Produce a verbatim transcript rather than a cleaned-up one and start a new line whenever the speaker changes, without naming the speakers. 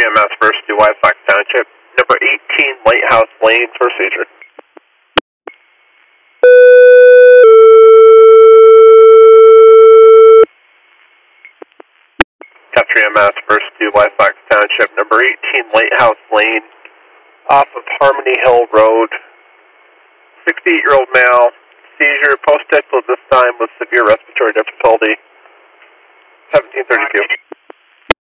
three M S first to White Fox Township, number eighteen Lighthouse Lane for seizure. Cat three M S first to White Fox Township, number eighteen Lighthouse Lane, off of Harmony Hill Road. sixty-eight-year-old male, seizure, post-tickle at this time with severe respiratory difficulty. seventeen thirty-two.